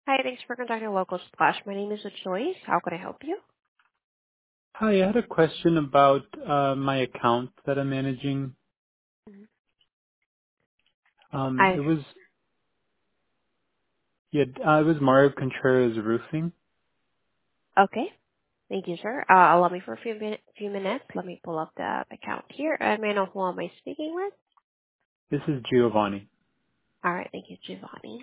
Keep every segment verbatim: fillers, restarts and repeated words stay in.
Hi, thanks for contacting Local Splash. My name is Joyce. How can I help you? Hi, I had a question about uh, my account that I'm managing. Mhm. Um, I it was yeah, uh, it was Mario Contreras Roofing. okay. Thank you, sir. Uh, allow me for a few, min- few minutes. Let me pull up the account here. I may know who am I speaking with. This is Giovanni. All right, thank you, Giovanni.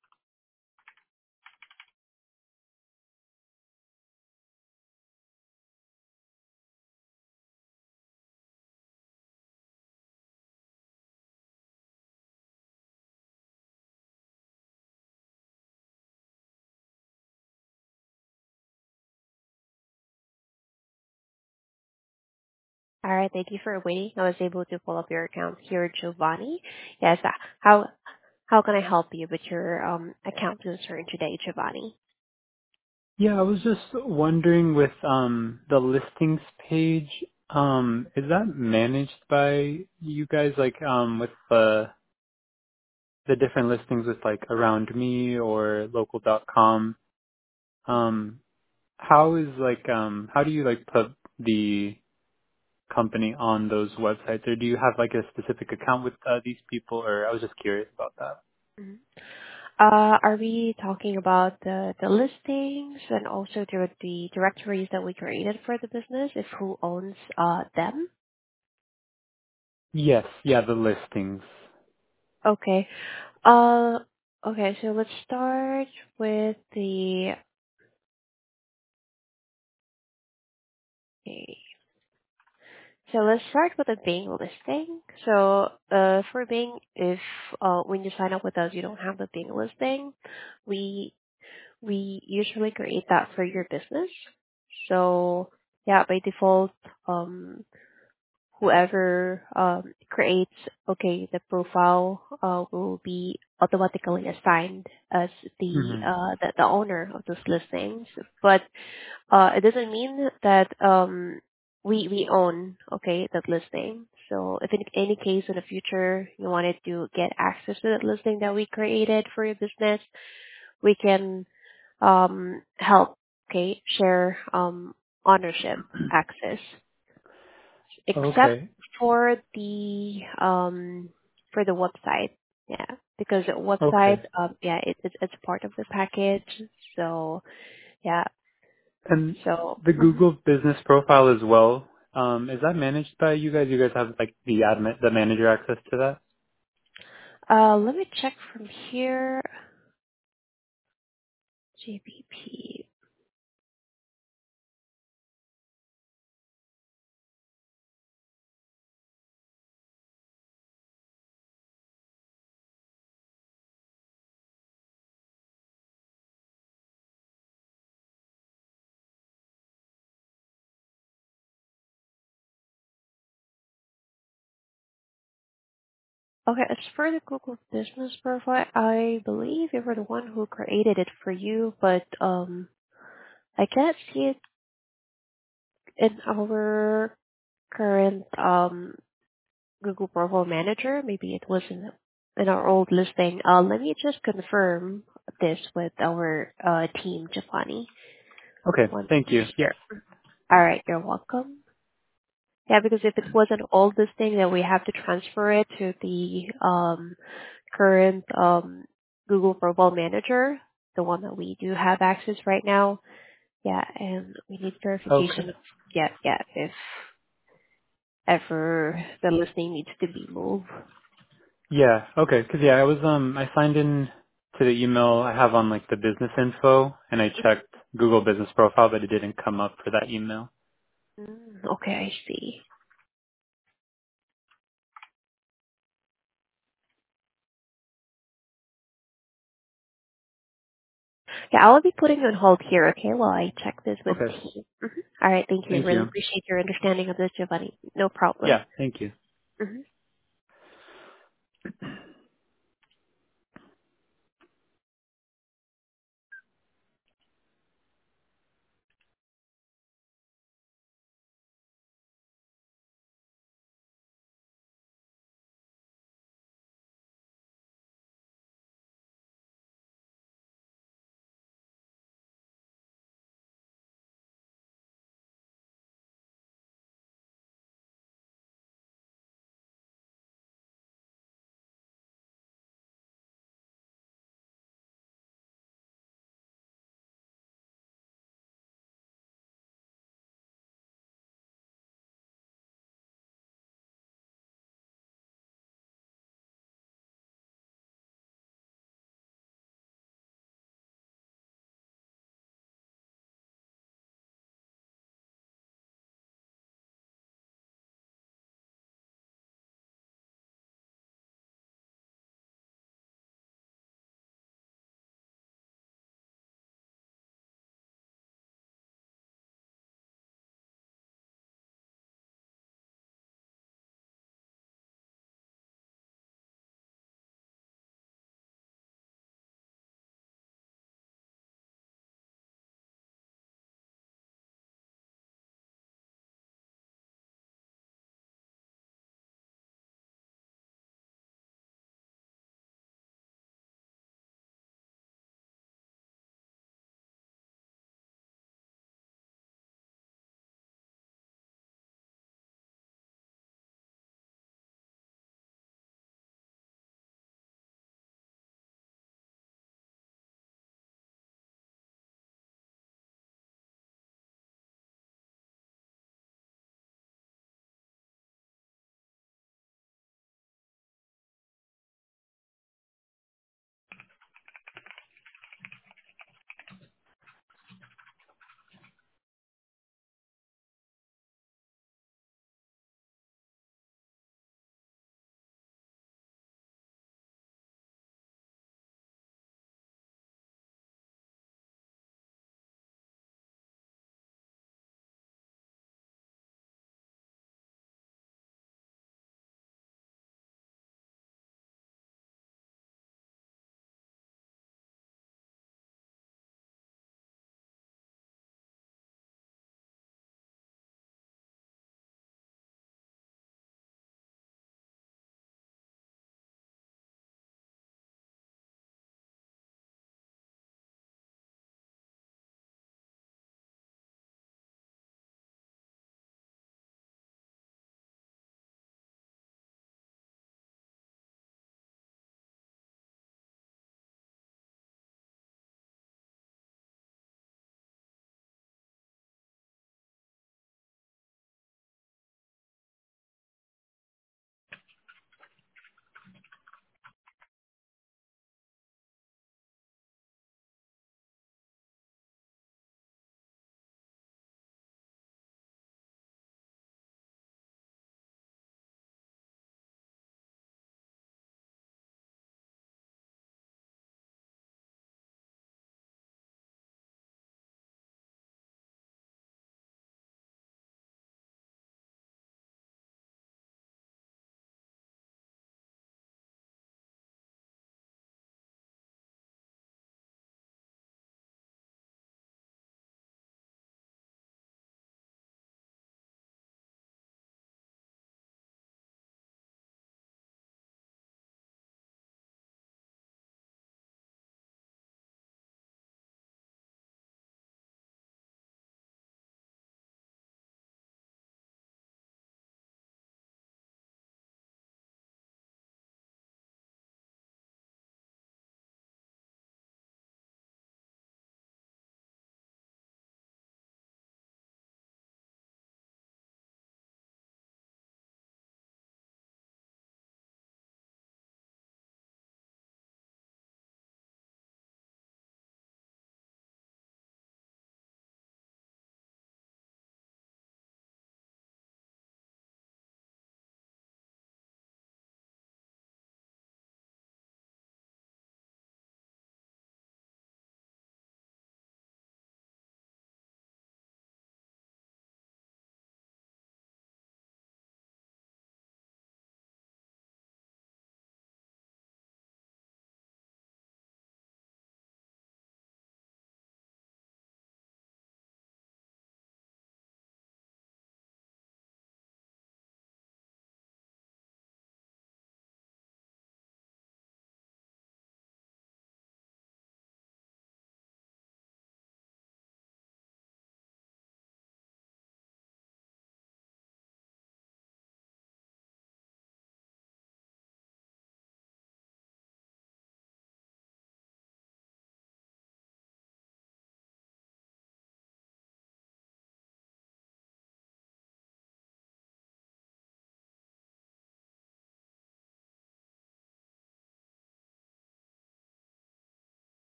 All right, thank you for waiting. I was able to pull up your account here, Giovanni. Yes. Uh, how how can I help you with your um account concern today, Giovanni? Yeah, I was just wondering with um, the listings page. Um, is that managed by you guys? Like um, with the the different listings with like Around Me or Local dot com. Um, how is like um, how do you like put the company on those websites, or do you have like a specific account with uh, these people? Or I was just curious about that. Mhm. Uh, are we talking about the the listings and also the the directories that we created for the business? If who owns uh them? Yes, yeah, the listings. Okay. Uh, okay, so let's start with the, okay. So let's start with the Bing listing. So, uh, for Bing, if, uh, when you sign up with us, you don't have the Bing listing, we, we usually create that for your business. So, yeah, by default, um, whoever um, creates okay the profile uh, will be automatically assigned as the Hmm. uh, the, the owner of those listings, but uh, it doesn't mean that um, we we own okay that listing. So if in any case in the future you wanted to get access to that listing that we created for your business, we can um, help okay share um, ownership access except Okay, for the um for the website. Yeah, because the website, okay. um, yeah, it, it's it's part of the package. So yeah, And so the mhm. Google business profile as well. Um, is that managed by you guys? You guys have like the admin, the manager access to that? uh, let me check from here. G B P. Okay, as for the Google Business Profile, I believe you were the one who created it for you, but um, I can't see it in our current um Google Profile Manager. Maybe it was in, in our old listing. Uh, let me just confirm this with our uh, team, Giovanni. Okay, One thank you. Yeah. here. All right, you're welcome. Yeah, because if it was an old listing, then we have to transfer it to the um, current um, Google Profile Manager, the one that we do have access right now. Yeah, and we need Okay. verification. Yeah, yeah, if ever the listing needs to be moved. Yeah. Okay. Cause yeah, I was um I signed in to the email I have on like the business info, and I checked Google Business Profile, but it didn't come up for that email. Mm, okay, I see. Yeah, I will be putting you on hold here, okay, while I check this with Okay. team. Mhm. All right, thank you. Thank Really you. appreciate your understanding of this, Giovanni. No problem. Yeah. Thank you. Mhm.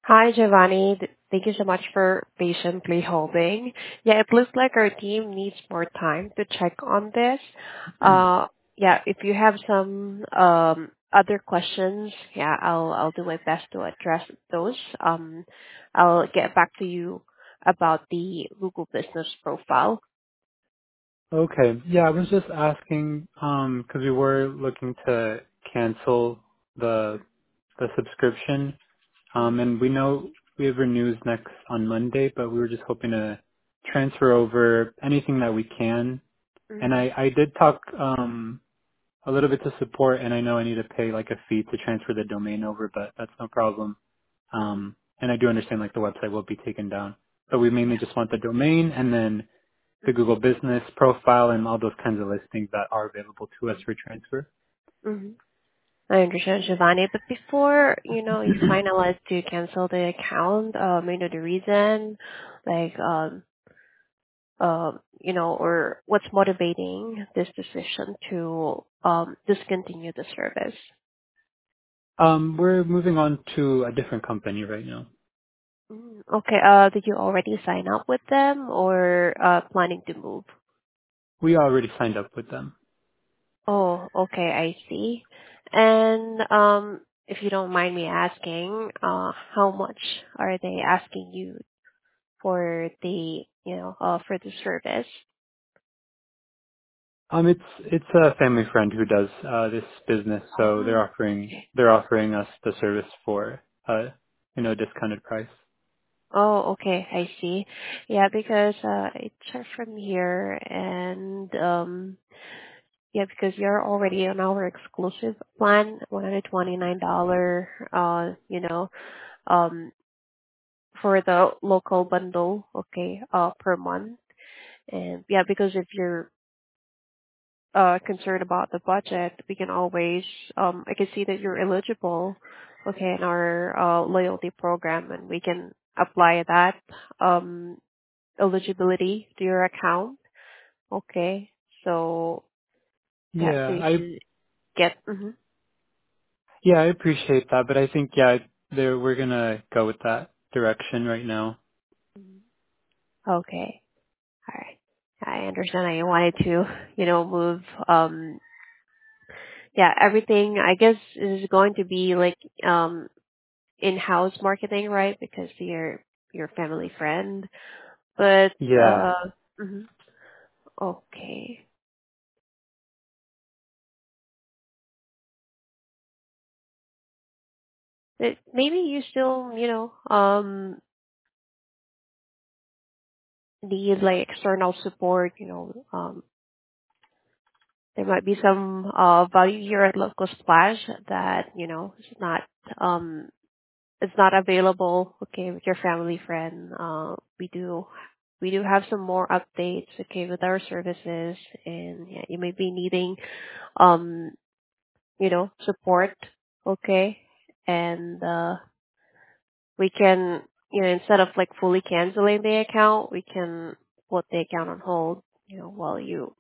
Hi, Giovanni. Th- Thank you so much for patiently holding. Yeah, it looks like our team needs more time to check on this. Uh, Yeah, if you have some um other questions, yeah, I'll I'll do my best to address those. Um, I'll get back to you about the Google Business Profile. Okay. Yeah, I was just asking um 'cause we were looking to cancel the the subscription. Um, Mm-hmm. and we know we have renews next on Monday, but we were just hoping to transfer over anything that we can. And I, I did talk um, a little bit to support, and I know I need to pay like a fee to transfer the domain over, but that's no problem. Mm-hmm. Um, and I do understand like the website will be taken down, but we mainly Yeah. just want the domain and then the Mm-hmm. Google Business profile and all those kinds of listings that are available to us for transfer. Mm-hmm. I understand, Giovanni, but before, you know, you finalize to cancel the account, um, you know, the reason, like, um, um, you know, or what's motivating this decision to um discontinue the service? Um, we're moving on to a different company right now. Mm, okay, uh, did you already sign up with them or uh planning to move? We already signed up with them. Oh, okay, I see. And um, if you don't mind me asking, uh, how much are they asking you for the, you know, uh, for the service? Um, it's it's a family friend who does uh, this business, so they're Oh, offering okay. they're offering us the service for uh, you know, a discounted price. Oh, okay, I see. Yeah, because uh, I checked from here, and um, yeah, because you're already on our exclusive plan, one hundred twenty-nine dollar, uh, you know, um, for the local bundle, okay, uh, per month. And yeah, because if you're uh concerned about the budget, we can always um I can see that you're eligible, okay, in our uh loyalty program, and we can apply that um eligibility to your account. Okay. So yeah, so Yeah, you I should get mhm. yeah I appreciate that, but I think yeah there we're gonna go with that direction right now. Mhm. Okay. All right. I understand that you wanted to, you know, move um yeah, everything I guess is going to be like um in-house marketing, right? Because you're your family friend. But Yeah, uh mhm. Okay. It, maybe you still, you know, um need like external support, you know, um there might be some uh value here at Local Splash that, you know, is not um it's not available, okay, with your family friend. Uh we do we do have some more updates, okay, with our services, and yeah, you may be needing um you know, support, okay? And uh we can, you know, instead of like fully canceling the account, we can put the account on hold, you know, while you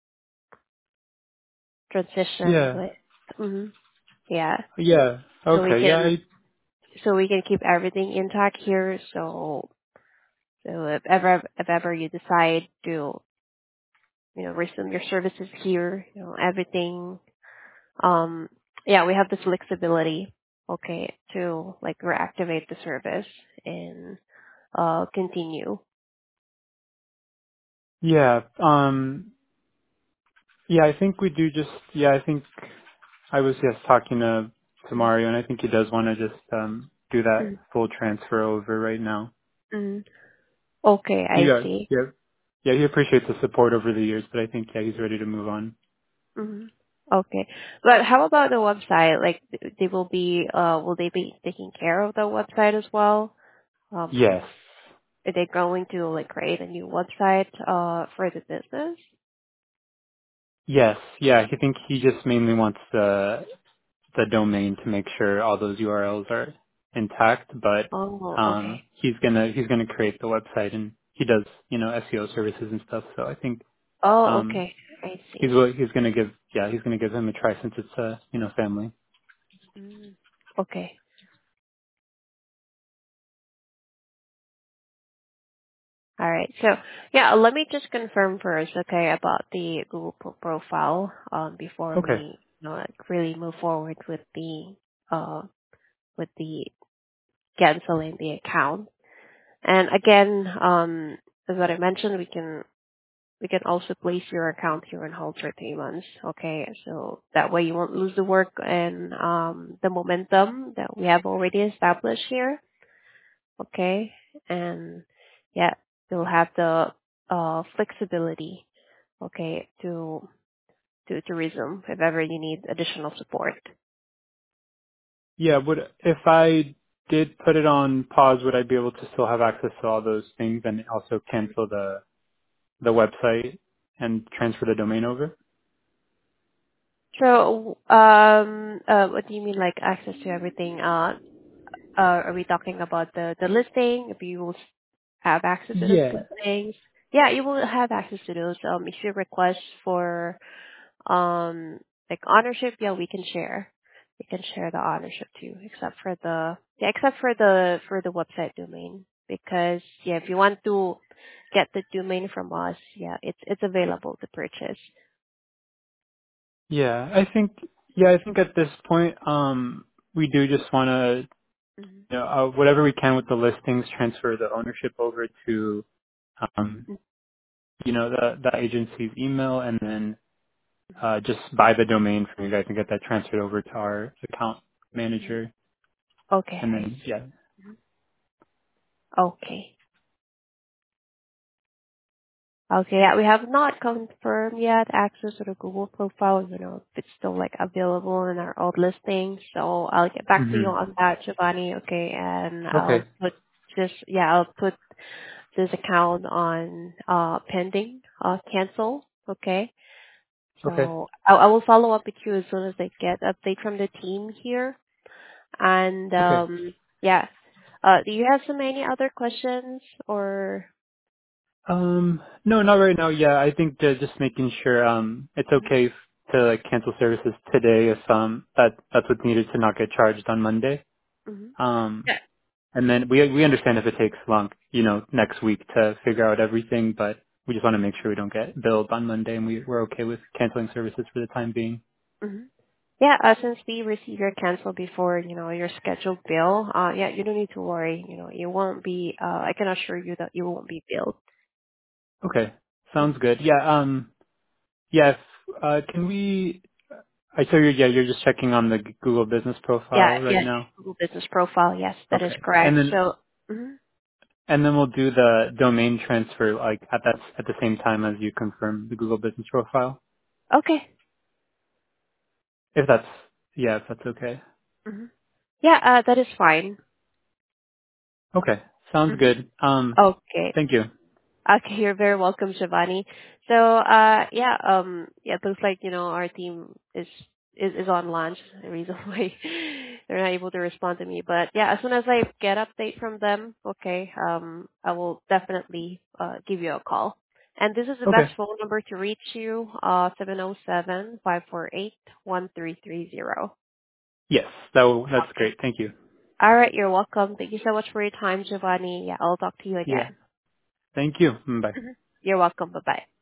transition yeah, with hmm yeah. yeah. So we Okay, yeah, can I, so we can keep everything intact here. So so if ever if ever you decide to, you know, resume your services here, you know, everything um yeah, we have the flexibility, okay, to like reactivate the service and uh continue. yeah. Um, yeah, I think we do just yeah. I think I was just talking to to Mario, and I think he does want to just um do that full transfer over right now. Mm-hmm. Okay, I Yeah, see. yeah, yeah. He appreciates the support over the years, but I think yeah, he's ready to move on. Mm-hmm. Okay. But how about the website? Like, th- they will be, uh, will they be taking care of the website as well? Um, Yes, are they going to like create a new website, uh, for the business? yes, yeah. I think he just mainly wants the the domain to make sure all those U R Ls are intact, but Oh, okay. um, he's gonna he's gonna create the website, and he does you know S E O services and stuff. So I think Oh, um, okay. I he's see. wi- he's gonna give yeah he's gonna give him a try since it's a you know family. Mm. Okay. All right. So yeah, let me just confirm first, okay, about the Google pro- profile, um, before Okay. we, you know, like really move forward with the, uh, with the canceling the account. And again, um, as what I mentioned, we can we can also place your account here on hold for three months. Okay, so that way you won't lose the work and um, the momentum that we have already established here. Okay, and yeah, you'll have the uh, flexibility. Okay, to to to resume if ever you need additional support. Yeah, would if I did put it on pause, would I be able to still have access to all those things and also cancel the the website and transfer the domain over? So, um, uh, what do you mean, like access to everything? Uh, uh, are we talking about the the listing? If you will have access to those Yeah. listings. Yeah, you will have access to those. Um, if you request for um like ownership, yeah, we can share. We can share the ownership too, except for the yeah, except for the for the website domain. Because yeah, if you want to get the domain from us, yeah, it's it's available to purchase. Yeah, I think yeah, I think at this point, um, we do just want to, Mm-hmm. you know, uh, whatever we can with the listings, transfer the ownership over to, um, you know, the the agency's email, and then uh, just buy the domain from you guys and get that transferred over to our account manager, Okay, and I then yeah. see. Okay. Okay, yeah, we have not confirmed yet access to the Google profile, you know, if it's still like available in our old listings. So I'll get back to you hmm on that, Giovanni. Okay, and Okay. I'll put just yeah, I'll put this account on uh pending, uh cancel. Okay. Okay. So I, I will follow up with you as soon as I get update from the team here. And Okay. um yeah. Uh do you have some any other questions or Um, no, not right now. Yeah, I think uh, just making sure um it's okay f- to like cancel services today if um that that's what's needed to not get charged on Monday. Mhm. Um, and then we we understand if it takes long, you know, next week to figure out everything, but we just want to make sure we don't get billed on Monday, and we we're okay with canceling services for the time being. Mhm. Yeah, uh, since we receive your cancel before, you know, your scheduled bill, uh, yeah, you don't need to worry. You know, you won't be, uh, I can assure you that you won't be billed. Okay, sounds Mhm. good. Yeah. Um. Yes. Uh. Can we? I saw you. Yeah. You're just checking on the G- Google Business Yeah, profile right yeah, now. Google Business Profile. Yes, that is Okay. And correct. then So, mhm. and then we'll do the domain transfer like at that at the same time as you confirm the Google Business profile, Okay. if that's yeah, if that's okay. Mhm. Yeah, uh, that is fine. Okay, sounds Mhm. good. Um, Okay. thank you. Okay, you're very welcome, Shivani. So, uh, yeah, um, yeah, it looks like, you know, our team is, is, is on lunch. The reason why they're not able to respond to me. But yeah, as soon as I get update from them, okay, um, I will definitely, uh, give you a call. And this is the Okay. best phone number to reach you, uh, seven oh seven, five four eight, one three three zero. Yes, that will, that's Okay. great. Thank you. All right, you're welcome. Thank you so much for your time, Giovanni. Yeah, I'll talk to you Yeah. again. Thank you. Mm, bye. Mhm. You're welcome. Bye-bye.